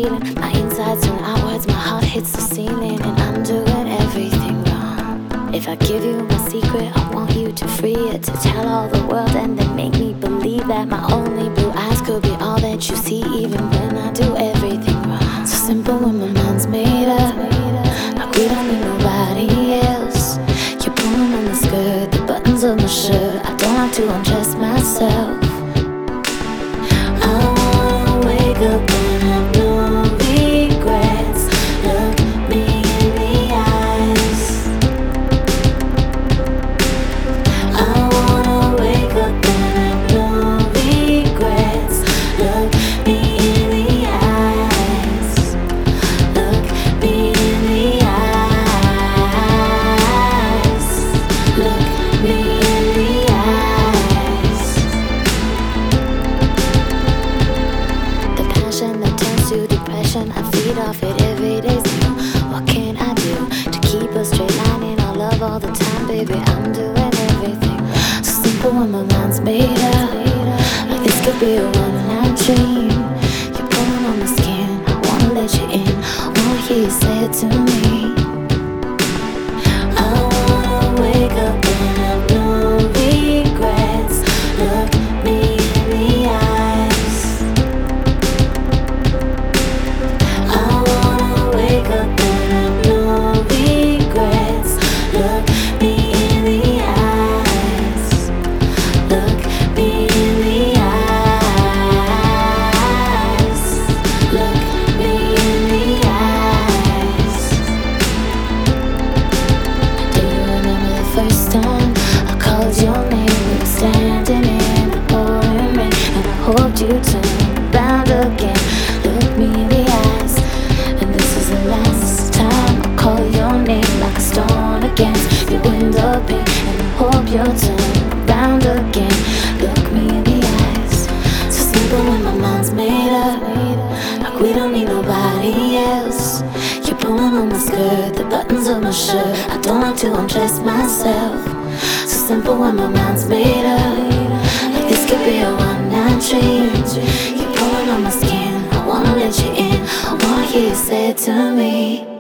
feeling. My insides turn outwards, my heart hits the ceiling, and I'm doing everything wrong. If I give you my secret, I want you to free it, to tell all the world and then make me believe that my only blue eyes could be all that you see, even when I do everything wrong. So simple when my mind's made up, like we don't need nobody else. You're pulling on the skirt, the buttons of my shirt, I don't have to undress myself. I wanna wake up and have no regrets. Look me in the eyes. I wanna wake up and have no regrets. Look me in the eyes. Look me in the eyes. Look me in the eyes. The passion that turns to depression, I feed off it every day's new. What can I do to keep a straight line in our love all the time, baby? I'm doing everything so simple when my mind's made up. Like this could be a one-night dream. You're pulling on my skin, I wanna let you in, I wanna hear you say it to me. I wanna wake up and have no regrets. Look me in the eyes. I wanna wake up and have no regrets. Look me in the eyes. Look me in the eyes. Look me in the eyes. Do you remember the first time I called your name? We were standing in the pouring rain, and I hoped you'd turn around again. Look me in the eyes, and this is the last time I call your name, like a stone against your window pane, and I hope you'll turn around again. Look me in the eyes, so simple when my mind's made up, like we don't need nobody else. You're pulling on my skirt, the buttons of my shirt, I don't like to undress myself. So simple when my mind's made up, like this could be a one-night dream. You're pulling on my skin, I wanna let you in, I wanna hear you say it to me.